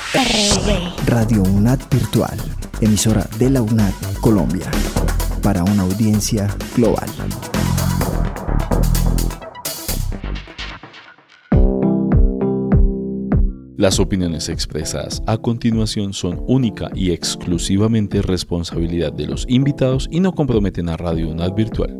Radio UNAD Virtual, emisora de la UNAD Colombia, para una audiencia global. Las opiniones expresadas a continuación son única y exclusivamente responsabilidad de los invitados y no comprometen a Radio UNAD Virtual.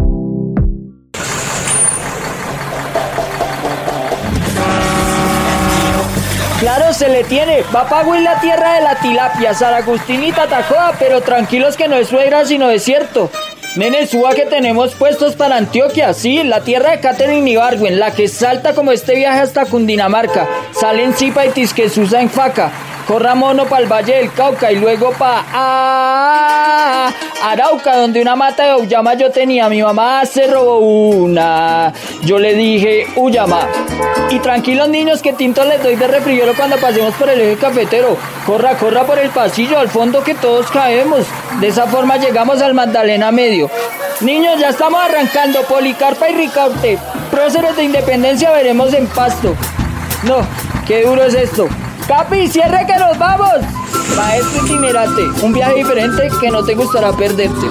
Claro, se le tiene. Va pa' Huil la tierra de la tilapia, San Agustín y Tatacoa, pero tranquilos que no es suegra sino desierto. Nene, suba que tenemos puestos para Antioquia, sí, la tierra de Catherine Ibargüen, la que salta como este viaje hasta Cundinamarca, sale en Zipa y Tisquesusa en Faca, corra mono pa'l Valle del Cauca y luego pa' Arauca, donde una mata de auyama yo tenía, mi mamá se robó una, yo le dije, uyama. Y tranquilos niños que tinto les doy de refrigerio cuando pasemos por el eje cafetero, corra por el pasillo al fondo que todos caemos, de esa forma llegamos al Magdalena Medio. Niños, ya estamos arrancando, Policarpa y Ricaurte, próceres de independencia veremos en Pasto. No, qué duro es esto. Capi, cierre que nos vamos. Maestro itinerante, un viaje diferente que no te gustará perderte.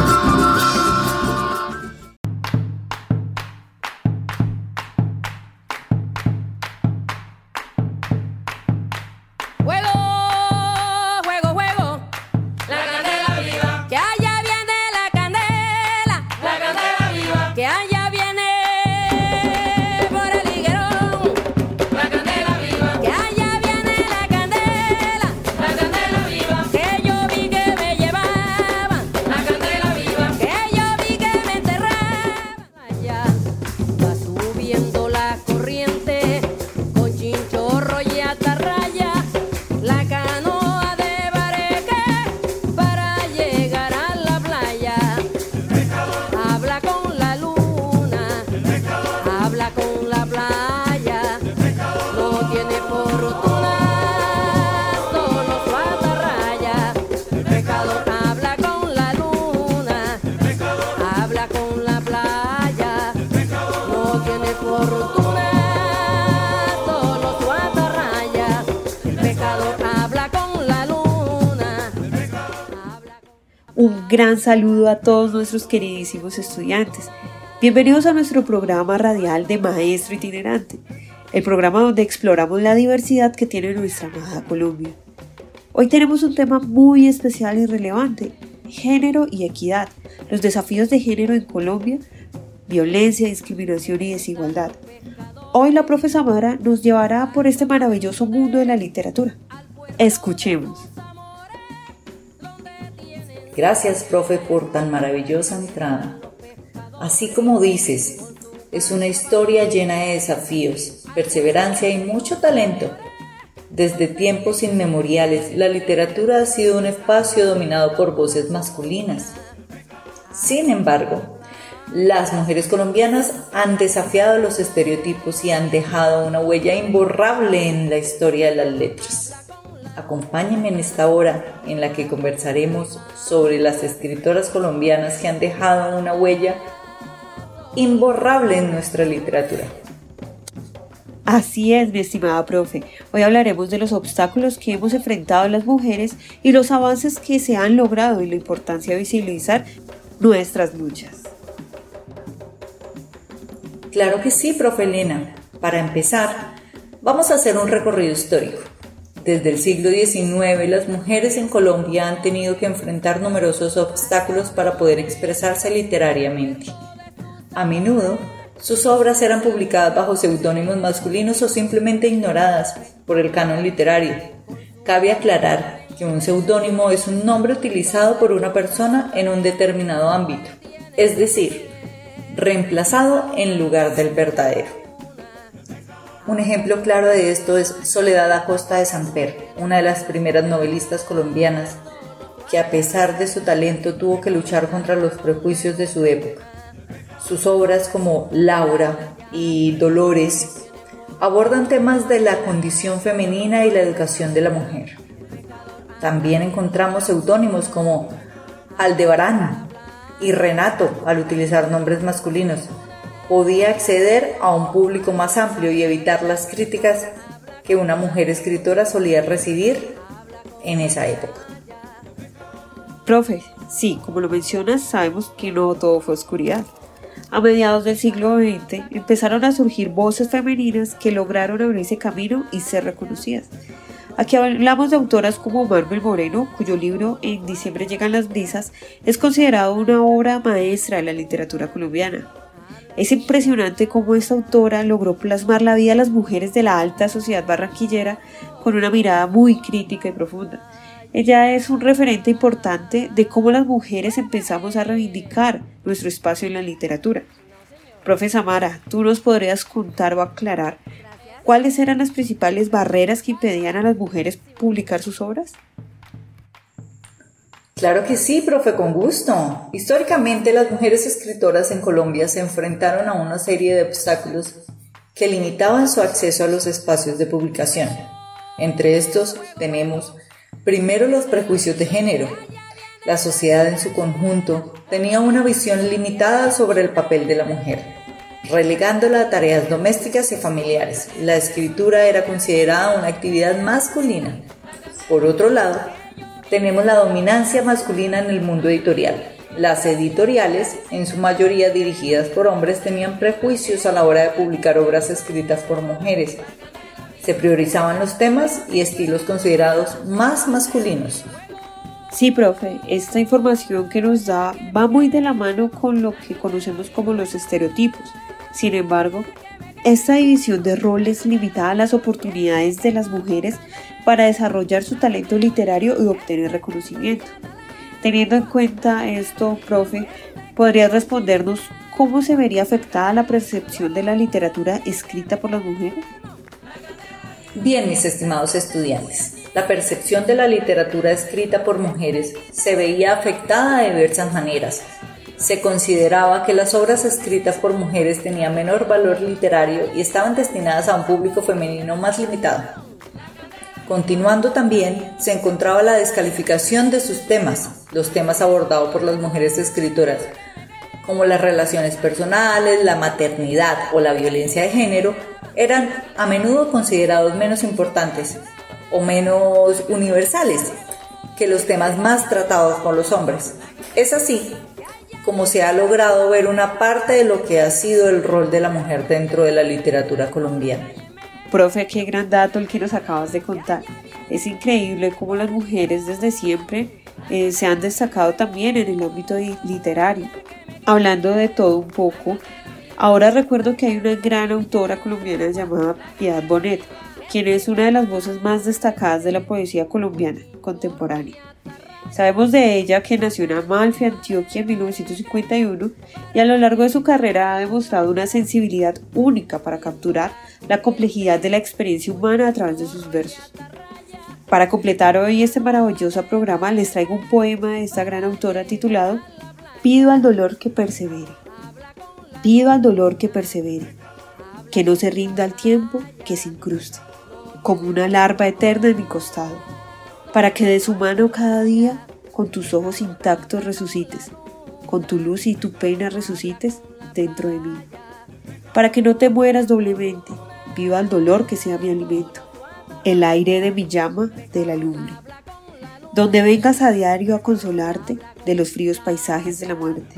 Un gran saludo a todos nuestros queridísimos estudiantes. Bienvenidos a nuestro programa radial de Maestro Itinerante, el programa donde exploramos la diversidad que tiene nuestra amada Colombia. Hoy tenemos un tema muy especial y relevante: género y equidad, los desafíos de género en Colombia, violencia, discriminación y desigualdad. Hoy la profe Samara nos llevará por este maravilloso mundo de la literatura. Escuchemos. Gracias, profe, por tan maravillosa entrada. Así como dices, es una historia llena de desafíos, perseverancia y mucho talento. Desde tiempos inmemoriales, la literatura ha sido un espacio dominado por voces masculinas. Sin embargo, las mujeres colombianas han desafiado los estereotipos y han dejado una huella imborrable en la historia de las letras. Acompáñenme en esta hora en la que conversaremos sobre las escritoras colombianas que han dejado una huella imborrable en nuestra literatura. Así es, mi estimada profe. Hoy hablaremos de los obstáculos que hemos enfrentado las mujeres y los avances que se han logrado y la importancia de visibilizar nuestras luchas. Claro que sí, profe Elena. Para empezar, vamos a hacer un recorrido histórico. Desde el siglo XIX, las mujeres en Colombia han tenido que enfrentar numerosos obstáculos para poder expresarse literariamente. A menudo, sus obras eran publicadas bajo seudónimos masculinos o simplemente ignoradas por el canon literario. Cabe aclarar que un seudónimo es un nombre utilizado por una persona en un determinado ámbito, es decir, reemplazado en lugar del verdadero. Un ejemplo claro de esto es Soledad Acosta de Samper, una de las primeras novelistas colombianas que, a pesar de su talento, tuvo que luchar contra los prejuicios de su época. Sus obras como Laura y Dolores abordan temas de la condición femenina y la educación de la mujer. También encontramos seudónimos como Aldebarán y Renato al utilizar nombres masculinos. Podía acceder a un público más amplio y evitar las críticas que una mujer escritora solía recibir en esa época. Profe, sí, como lo mencionas, sabemos que no todo fue oscuridad. A mediados del siglo XX empezaron a surgir voces femeninas que lograron abrirse camino y ser reconocidas. Aquí hablamos de autoras como Marvel Moreno, cuyo libro En diciembre llegan las brisas es considerado una obra maestra de la literatura colombiana. Es impresionante cómo esta autora logró plasmar la vida de las mujeres de la alta sociedad barranquillera con una mirada muy crítica y profunda. Ella es un referente importante de cómo las mujeres empezamos a reivindicar nuestro espacio en la literatura. Profe Samara, ¿tú nos podrías contar o aclarar cuáles eran las principales barreras que impedían a las mujeres publicar sus obras? Claro que sí, profe, con gusto. Históricamente, las mujeres escritoras en Colombia se enfrentaron a una serie de obstáculos que limitaban su acceso a los espacios de publicación. Entre estos tenemos, primero, los prejuicios de género. La sociedad en su conjunto tenía una visión limitada sobre el papel de la mujer, relegándola a tareas domésticas y familiares. La escritura era considerada una actividad masculina. Por otro lado, tenemos la dominancia masculina en el mundo editorial. Las editoriales, en su mayoría dirigidas por hombres, tenían prejuicios a la hora de publicar obras escritas por mujeres. Se priorizaban los temas y estilos considerados más masculinos. Sí, profe, esta información que nos da va muy de la mano con lo que conocemos como los estereotipos. Sin embargo, esta división de roles limitaba las oportunidades de las mujeres para desarrollar su talento literario y obtener reconocimiento. Teniendo en cuenta esto, profe, ¿podrías respondernos cómo se vería afectada la percepción de la literatura escrita por las mujeres? Bien, mis estimados estudiantes, la percepción de la literatura escrita por mujeres se veía afectada de diversas maneras. Se consideraba que las obras escritas por mujeres tenían menor valor literario y estaban destinadas a un público femenino más limitado. Continuando también, se encontraba la descalificación de sus temas, los temas abordados por las mujeres escritoras, como las relaciones personales, la maternidad o la violencia de género, eran a menudo considerados menos importantes o menos universales que los temas más tratados por los hombres. Es así como se ha logrado ver una parte de lo que ha sido el rol de la mujer dentro de la literatura colombiana. Profe, qué gran dato el que nos acabas de contar. Es increíble cómo las mujeres desde siempre se han destacado también en el ámbito literario. Hablando de todo un poco, ahora recuerdo que hay una gran autora colombiana llamada Piedad Bonet, quien es una de las voces más destacadas de la poesía colombiana contemporánea. Sabemos de ella que nació en Amalfi, Antioquia, en 1951 y a lo largo de su carrera ha demostrado una sensibilidad única para capturar la complejidad de la experiencia humana a través de sus versos. Para completar hoy este maravilloso programa les traigo un poema de esta gran autora titulado Pido al dolor que persevere. Pido al dolor que persevere, que no se rinda al tiempo, que se incruste, como una larva eterna en mi costado, para que de su mano cada día, con tus ojos intactos resucites, con tu luz y tu pena resucites dentro de mí. Para que no te mueras doblemente, viva el dolor que sea mi alimento, el aire de mi llama de la lumbre, donde vengas a diario a consolarte de los fríos paisajes de la muerte.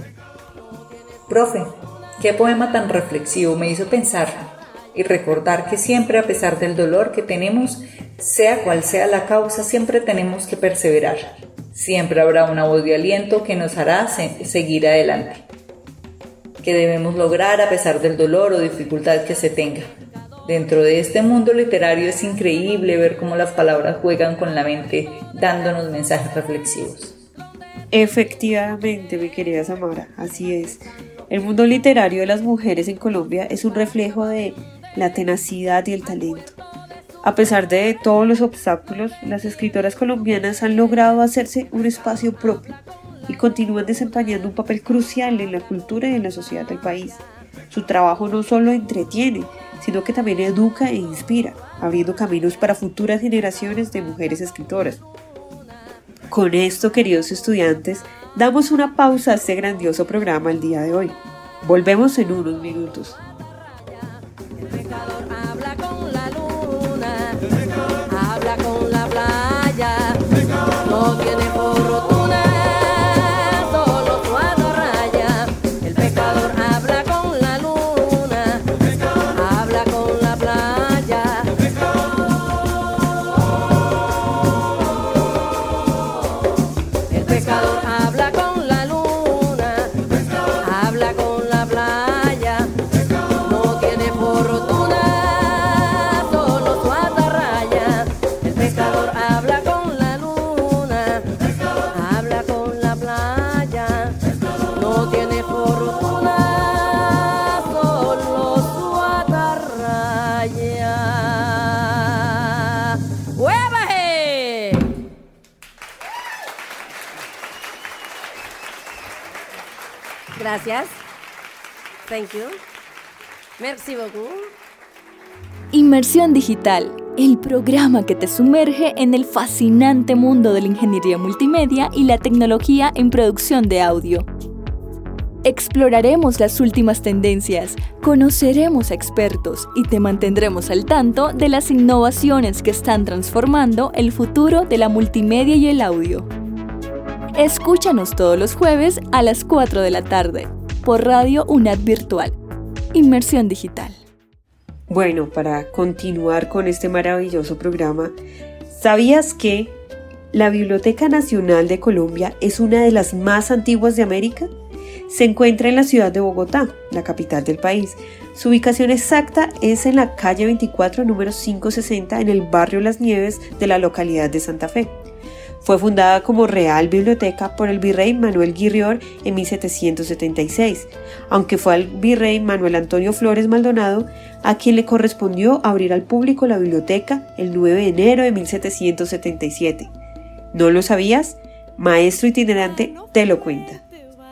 Profe, qué poema tan reflexivo, me hizo pensar y recordar que siempre, a pesar del dolor que tenemos, sea cual sea la causa, siempre tenemos que perseverar. Siempre habrá una voz de aliento que nos hará seguir adelante. Que debemos lograr a pesar del dolor o dificultad que se tenga. Dentro de este mundo literario es increíble ver cómo las palabras juegan con la mente, dándonos mensajes reflexivos. Efectivamente, mi querida Samara, así es. El mundo literario de las mujeres en Colombia es un reflejo de la tenacidad y el talento. A pesar de todos los obstáculos, las escritoras colombianas han logrado hacerse un espacio propio y continúan desempeñando un papel crucial en la cultura y en la sociedad del país. Su trabajo no solo entretiene, sino que también educa e inspira, abriendo caminos para futuras generaciones de mujeres escritoras. Con esto, queridos estudiantes, damos una pausa a este grandioso programa el día de hoy. Volvemos en unos minutos. El pescador habla con la luna Gracias. Thank you. Merci beaucoup. Inmersión Digital, el programa que te sumerge en el fascinante mundo de la ingeniería multimedia y la tecnología en producción de audio. Exploraremos las últimas tendencias, conoceremos a expertos y te mantendremos al tanto de las innovaciones que están transformando el futuro de la multimedia y el audio. Escúchanos todos los jueves a las 4 de la tarde por Radio UNAD Virtual. Inmersión Digital. Bueno, para continuar con este maravilloso programa, ¿sabías que la Biblioteca Nacional de Colombia es una de las más antiguas de América? Se encuentra en la ciudad de Bogotá, la capital del país. Su ubicación exacta es en la calle 24, número 560, en el barrio Las Nieves de la localidad de Santa Fe. Fue fundada como Real Biblioteca por el virrey Manuel Guirrior en 1776, aunque fue al virrey Manuel Antonio Flores Maldonado a quien le correspondió abrir al público la biblioteca el 9 de enero de 1777. ¿No lo sabías? Maestro itinerante te lo cuenta.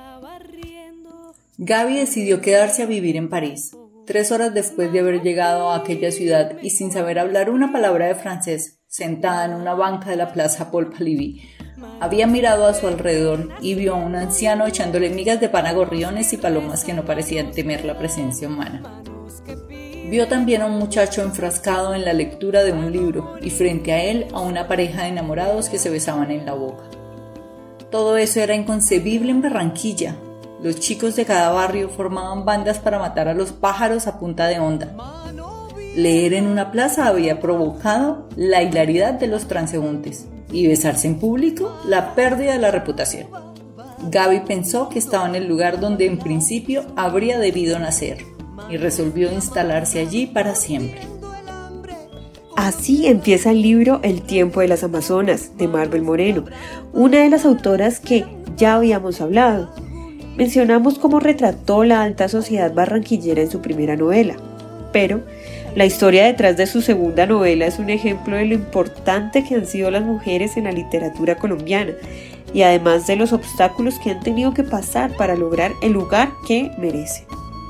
Gaby decidió quedarse a vivir en París. 3 horas después de haber llegado a aquella ciudad y sin saber hablar una palabra de francés, sentada en una banca de la Plaza Paul Palivi, había mirado a su alrededor y vio a un anciano echándole migas de pan a gorriones y palomas que no parecían temer la presencia humana. Vio también a un muchacho enfrascado en la lectura de un libro y frente a él a una pareja de enamorados que se besaban en la boca. Todo eso era inconcebible en Barranquilla. Los chicos de cada barrio formaban bandas para matar a los pájaros a punta de honda. Leer en una plaza había provocado la hilaridad de los transeúntes y besarse en público la pérdida de la reputación. Gaby pensó que estaba en el lugar donde en principio habría debido nacer y resolvió instalarse allí para siempre. Así empieza el libro El tiempo de las Amazonas, de Marvel Moreno, una de las autoras que ya habíamos hablado. Mencionamos cómo retrató la alta sociedad barranquillera en su primera novela, pero la historia detrás de su segunda novela es un ejemplo de lo importante que han sido las mujeres en la literatura colombiana y además de los obstáculos que han tenido que pasar para lograr el lugar que merecen.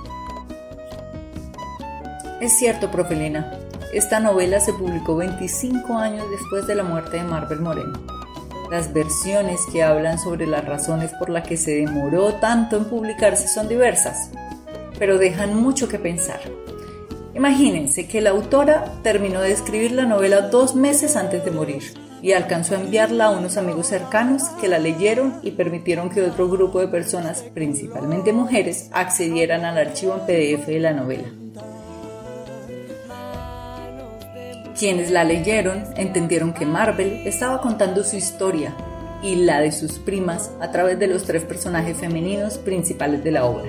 Es cierto, profe Elena, esta novela se publicó 25 años después de la muerte de Marvel Moreno. Las versiones que hablan sobre las razones por las que se demoró tanto en publicarse son diversas, pero dejan mucho que pensar. Imagínense que la autora terminó de escribir la novela 2 meses antes de morir y alcanzó a enviarla a unos amigos cercanos que la leyeron y permitieron que otro grupo de personas, principalmente mujeres, accedieran al archivo en PDF de la novela. Quienes la leyeron entendieron que Marvel estaba contando su historia y la de sus primas a través de los 3 personajes femeninos principales de la obra.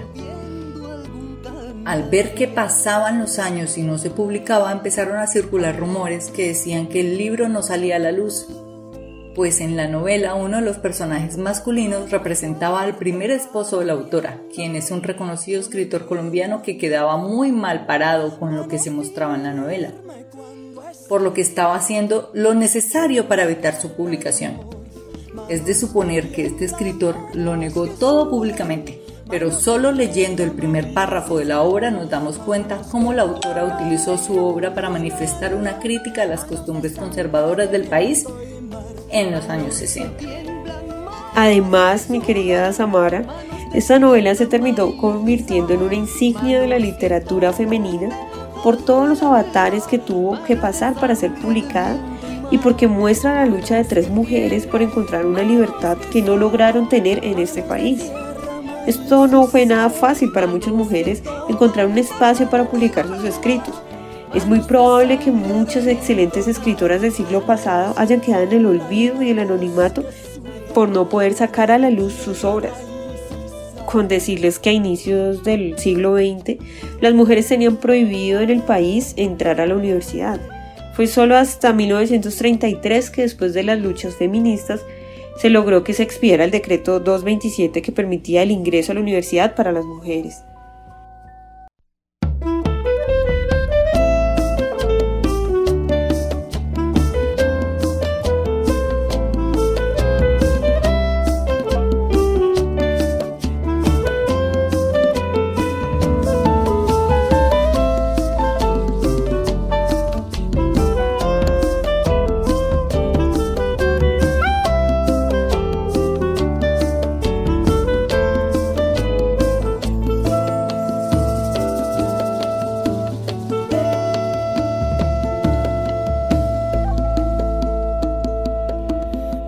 Al ver que pasaban los años y no se publicaba, empezaron a circular rumores que decían que el libro no salía a la luz, pues en la novela uno de los personajes masculinos representaba al primer esposo de la autora, quien es un reconocido escritor colombiano que quedaba muy mal parado con lo que se mostraba en la novela, por lo que estaba haciendo lo necesario para evitar su publicación. Es de suponer que este escritor lo negó todo públicamente, pero solo leyendo el primer párrafo de la obra nos damos cuenta cómo la autora utilizó su obra para manifestar una crítica a las costumbres conservadoras del país en los años 60. Además, mi querida Samara, esta novela se terminó convirtiendo en una insignia de la literatura femenina por todos los avatares que tuvo que pasar para ser publicada y porque muestra la lucha de 3 mujeres por encontrar una libertad que no lograron tener en este país. Esto no fue nada fácil para muchas mujeres encontrar un espacio para publicar sus escritos. Es muy probable que muchas excelentes escritoras del siglo pasado hayan quedado en el olvido y el anonimato por no poder sacar a la luz sus obras. Con decirles que a inicios del siglo XX las mujeres tenían prohibido en el país entrar a la universidad. Fue solo hasta 1933 que después de las luchas feministas se logró que se expidiera el decreto 227 que permitía el ingreso a la universidad para las mujeres.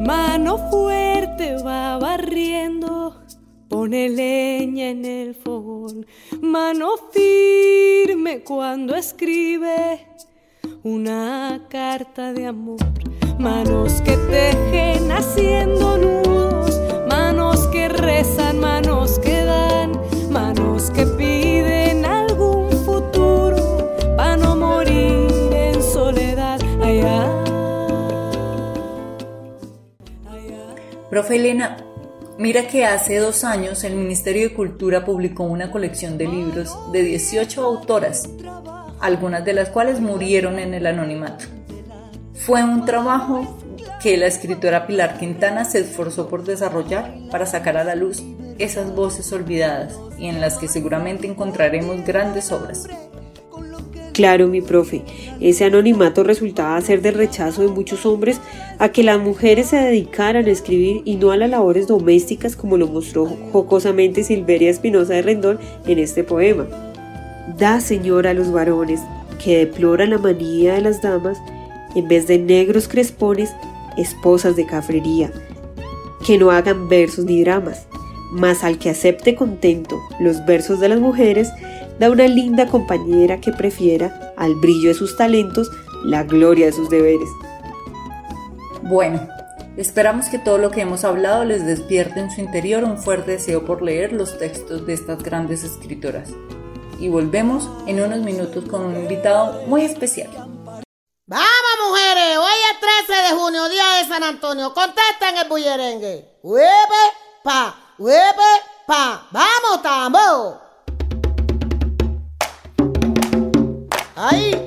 Mano fuerte va barriendo, pone leña en el fogón. Mano firme cuando escribe una carta de amor. Manos que tejen haciendo nudos, manos que rezan, manos que dan, manos que piden algún futuro para no morir en soledad. Allá. Profe Elena, mira que hace 2 años el Ministerio de Cultura publicó una colección de libros de 18 autoras, algunas de las cuales murieron en el anonimato. Fue un trabajo que la escritora Pilar Quintana se esforzó por desarrollar para sacar a la luz esas voces olvidadas y en las que seguramente encontraremos grandes obras. Claro, mi profe, ese anonimato resultaba ser del rechazo de muchos hombres a que las mujeres se dedicaran a escribir y no a las labores domésticas, como lo mostró jocosamente Silveria Espinosa de Rendón en este poema. Da, señora, a los varones que deploran la manía de las damas, en vez de negros crespones, esposas de cafrería, que no hagan versos ni dramas, mas al que acepte contento los versos de las mujeres, da una linda compañera que prefiera al brillo de sus talentos la gloria de sus deberes. Bueno, esperamos que todo lo que hemos hablado les despierte en su interior un fuerte deseo por leer los textos de estas grandes escritoras. Y volvemos en unos minutos con un invitado muy especial. ¡Vamos, mujeres! Hoy es 13 de junio, día de San Antonio. Contesten el bullerengue. ¡Huepe, pa! ¡Huepe, pa! ¡Vamos, tambo! ¡Ahí!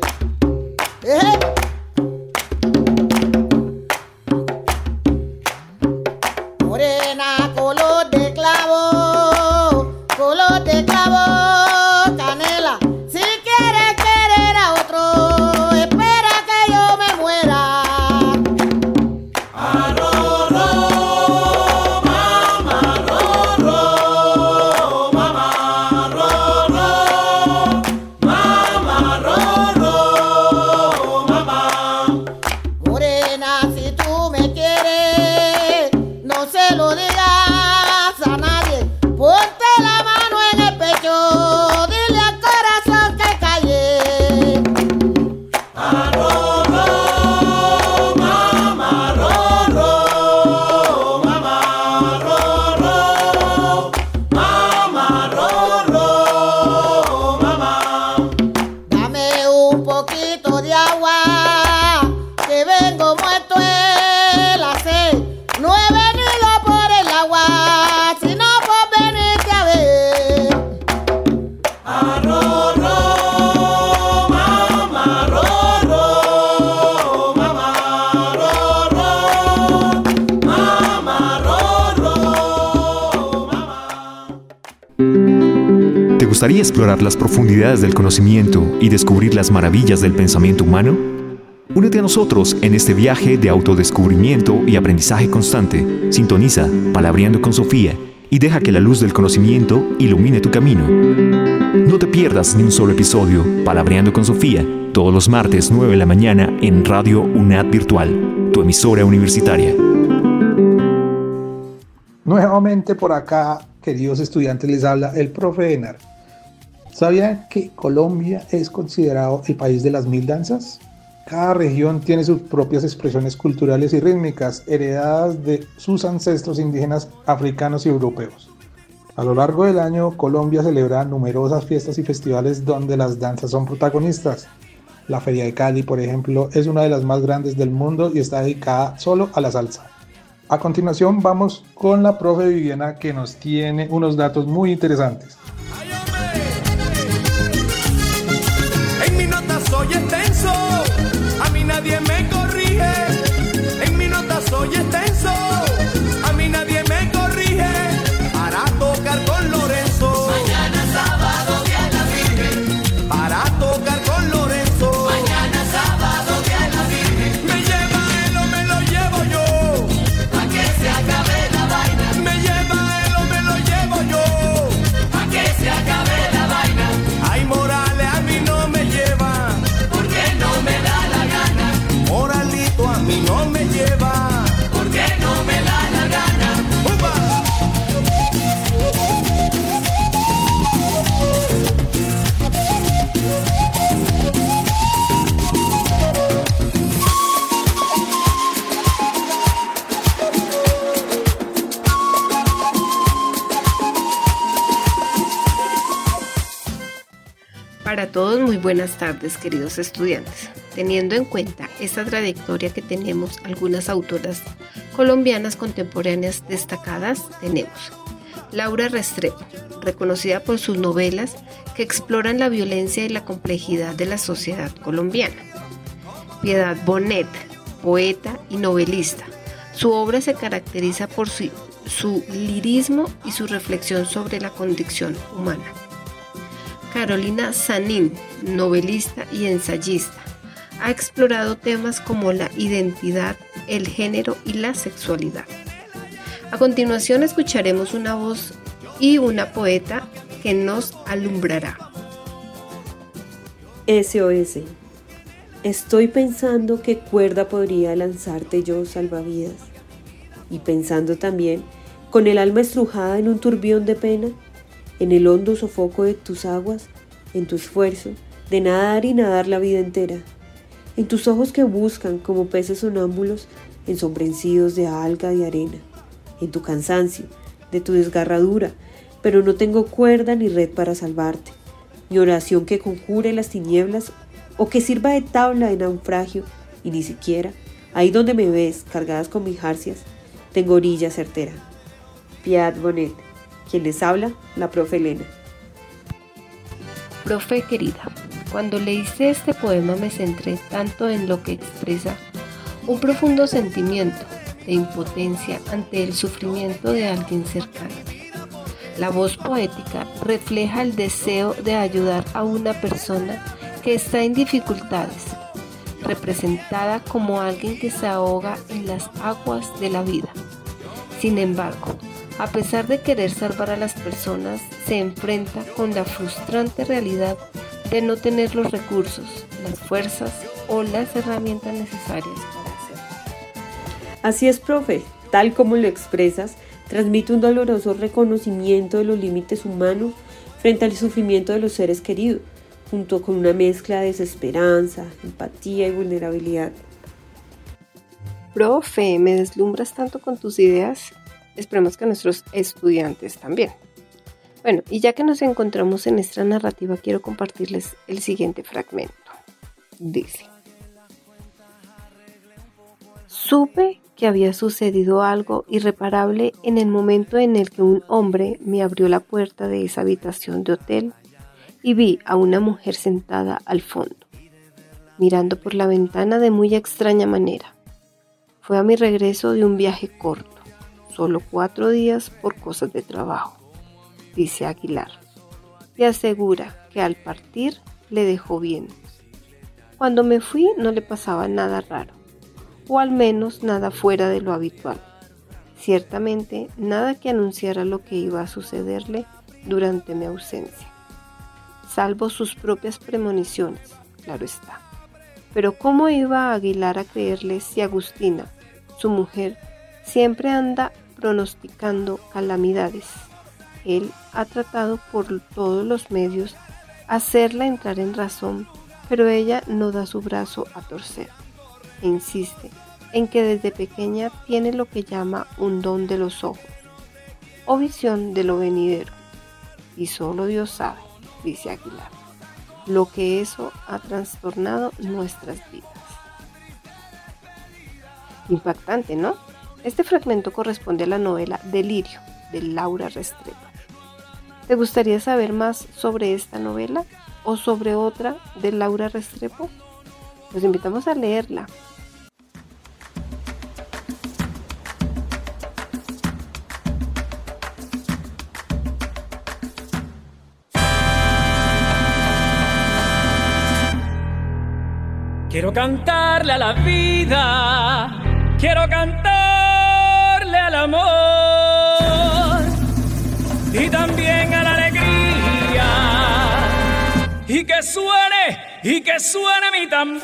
Morena, color de clavo, canela. Si quieres querer a otro, espera que yo me muera. Arrorro, mamá, rorro, mamá, rorro, mamá, rorro, mamá. Morena, si tú me quieres, no se lo digas a nadie. Ponte la mano en el pecho, dile al corazón que calle. Arrorro, mamá, rorro, mamá, rorro, mamá, rorro, mamá. Dame un poquito de agua, que vengo muerto en la sed. No he venido por el agua, sino por venirte a ver. Arrorro, mamá, rorro, mamá, rorro, mamá, rorro, mamá. ¿Te gustaría explorar las profundidades del conocimiento y descubrir las maravillas del pensamiento humano? Únete a nosotros en este viaje de autodescubrimiento y aprendizaje constante. Sintoniza Palabreando con Sofía y deja que la luz del conocimiento ilumine tu camino. No te pierdas ni un solo episodio. Palabreando con Sofía, todos los martes 9 de la mañana en Radio UNAD Virtual, tu emisora universitaria. Nuevamente por acá, queridos estudiantes, les habla el profe Enar. ¿Sabían que Colombia es considerado el país de las 1000 danzas? Cada región tiene sus propias expresiones culturales y rítmicas, heredadas de sus ancestros indígenas africanos y europeos. A lo largo del año, Colombia celebra numerosas fiestas y festivales donde las danzas son protagonistas. La Feria de Cali, por ejemplo, es una de las más grandes del mundo y está dedicada solo a la salsa. A continuación, vamos con la profe Viviana, que nos tiene unos datos muy interesantes. En mi nota soy extenso, a mí nadie me corrige. En mi nota soy extenso, a mí nadie me corrige. Para tocar con Lorenzo, mañana sábado día de la Virgen. Para tocar con Lorenzo, mañana sábado día de la Virgen. Me lleva él o me lo llevo yo, pa' que se acabe la vaina. Me lleva él o me lo llevo yo, pa' que Para todos, muy buenas tardes, queridos estudiantes. Teniendo en cuenta esta trayectoria que tenemos, algunas autoras colombianas contemporáneas destacadas tenemos Laura Restrepo, reconocida por sus novelas que exploran la violencia y la complejidad de la sociedad colombiana. Piedad Bonet, poeta y novelista. Su obra se caracteriza por su lirismo y su reflexión sobre la condición humana. Carolina Sanín, novelista y ensayista, ha explorado temas como la identidad, el género y la sexualidad. A continuación escucharemos una voz y una poeta que nos alumbrará. SOS. Estoy pensando qué cuerda podría lanzarte yo, salvavidas. Y pensando también, con el alma estrujada en un turbión de pena, en el hondo sofoco de tus aguas, en tu esfuerzo de nadar y nadar la vida entera, en tus ojos que buscan como peces sonámbulos ensombrecidos de alga y arena, en tu cansancio, de tu desgarradura, pero no tengo cuerda ni red para salvarte, ni oración que conjure las tinieblas o que sirva de tabla de naufragio, y ni siquiera, ahí donde me ves, cargadas con mis jarcias, tengo orilla certera. Piedad Bonet. Quien les habla, la profe Elena. Profe querida, cuando leíste este poema me centré tanto en lo que expresa un profundo sentimiento de impotencia ante el sufrimiento de alguien cercano. La voz poética refleja el deseo de ayudar a una persona que está en dificultades, representada como alguien que se ahoga en las aguas de la vida. Sin embargo, a pesar de querer salvar a las personas, se enfrenta con la frustrante realidad de no tener los recursos, las fuerzas o las herramientas necesarias para hacerlo. Así es, profe. Tal como lo expresas, transmite un doloroso reconocimiento de los límites humanos frente al sufrimiento de los seres queridos, junto con una mezcla de desesperanza, empatía y vulnerabilidad. Profe, me deslumbras tanto con tus ideas. Esperemos que nuestros estudiantes también. Bueno, y ya que nos encontramos en esta narrativa, quiero compartirles el siguiente fragmento. Dice: supe que había sucedido algo irreparable en el momento en el que un hombre me abrió la puerta de esa habitación de hotel y vi a una mujer sentada al fondo, mirando por la ventana de muy extraña manera. Fue a mi regreso de un viaje corto. Solo 4 días por cosas de trabajo, dice Aguilar, y asegura que al partir le dejó bien. Cuando me fui no le pasaba nada raro, o al menos nada fuera de lo habitual. Ciertamente nada que anunciara lo que iba a sucederle durante mi ausencia, salvo sus propias premoniciones, claro está. Pero ¿cómo iba Aguilar a creerle si Agustina, su mujer, siempre anda pronosticando calamidades? Él ha tratado por todos los medios hacerla entrar en razón, pero ella no da su brazo a torcer e insiste en que desde pequeña tiene lo que llama un don de los ojos o visión de lo venidero, y solo Dios sabe, dice Aguilar, lo que eso ha trastornado nuestras vidas. Impactante, ¿no? Este fragmento corresponde a la novela Delirio, de Laura Restrepo. ¿Te gustaría saber más sobre esta novela o sobre otra de Laura Restrepo? Los invitamos a leerla. Quiero cantarle a la vida, quiero cantarle al amor y también a la alegría, y que suene mi tambor.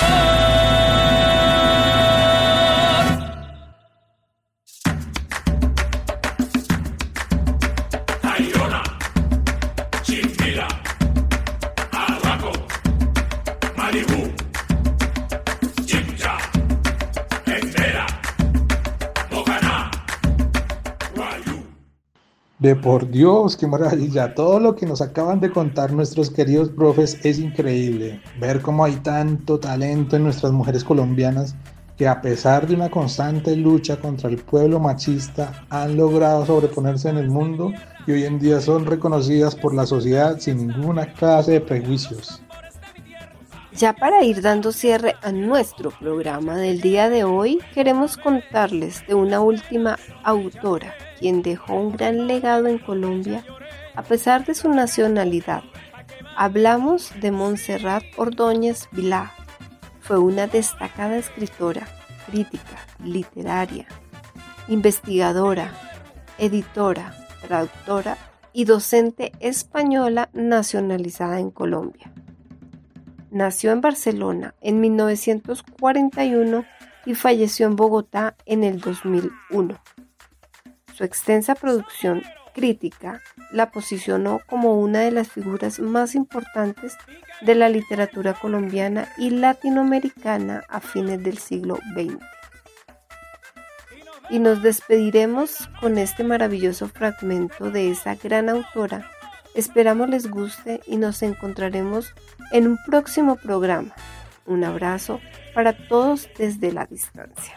Tayrona, Chimpira, Arraco, Malibú, Chincha, Entera, Bocaná, Guayú. De por Dios, qué maravilla. Todo lo que nos acaban de contar nuestros queridos profes es increíble. Ver cómo hay tanto talento en nuestras mujeres colombianas que a pesar de una constante lucha contra el pueblo machista han logrado sobreponerse en el mundo y hoy en día son reconocidas por la sociedad sin ninguna clase de prejuicios. Ya para ir dando cierre a nuestro programa del día de hoy, queremos contarles de una última autora, quien dejó un gran legado en Colombia a pesar de su nacionalidad. Hablamos de Montserrat Ordóñez Vilá. Fue una destacada escritora, crítica, literaria, investigadora, editora, traductora y docente española nacionalizada en Colombia. Nació en Barcelona en 1941 y falleció en Bogotá en el 2001. Su extensa producción crítica la posicionó como una de las figuras más importantes de la literatura colombiana y latinoamericana a fines del siglo XX. Y nos despediremos con este maravilloso fragmento de esa gran autora. Esperamos les guste y nos encontraremos en un próximo programa. Un abrazo para todos desde la distancia.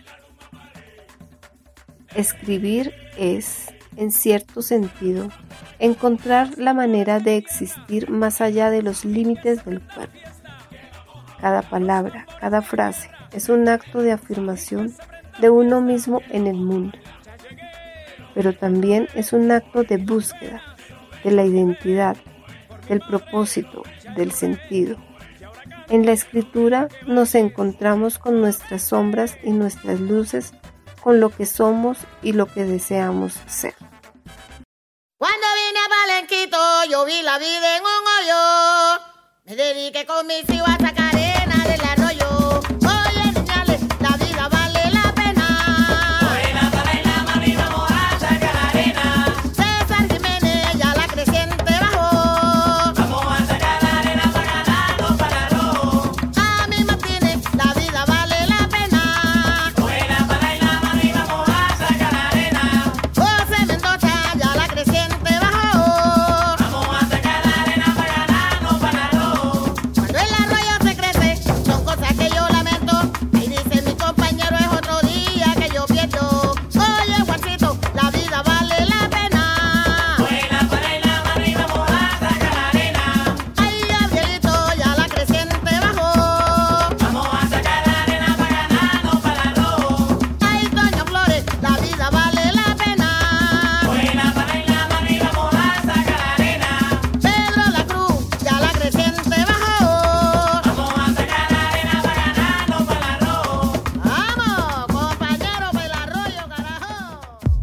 Escribir es, en cierto sentido, encontrar la manera de existir más allá de los límites del cuerpo. Cada palabra, cada frase es un acto de afirmación de uno mismo en el mundo, pero también es un acto de búsqueda de la identidad, del propósito, del sentido. En la escritura nos encontramos con nuestras sombras y nuestras luces, con lo que somos y lo que deseamos ser. Cuando vine a Palenquito, yo vi la vida en un hoyo. Me dediqué con mis hijos a sacar arena del arroyo. Oye, niñales, la vida vale la pena. Buena para la mami, vamos a sacar arena. César Jiménez, ya la creciente bajó. Vamos a sacar arena para ganarnos para arroz. A mi Martínez, la vida vale la pena. Buena para la mami, vamos a sacar arena. José Mendoza, ya la creciente bajó. Vamos a sacar arena para ganarnos para arroz. Cuando el arroyo se crece, son cosas que yo lamento. Ahí dice mi compañero, es otro día que yo pierdo. Oye, Juancito, la vida vale la pena. Buena para la mami, vamos a sacar arena. Ay, Gabrielito, ya la creciente bajó. Vamos a sacar arena para ganarnos para arroz. Ay, Doña Flores, la vida vale la pena. Buena para la mami, vamos a sacar arena. Pedro La Cruz, ya la creciente bajó. Vamos a sacar arena para ganarnos para arroz. Vamos, compañero, para el arroyo, carajo.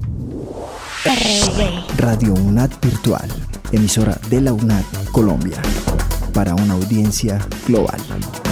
Radio UNAD Virtual, emisora de la UNAD Colombia, para una audiencia global.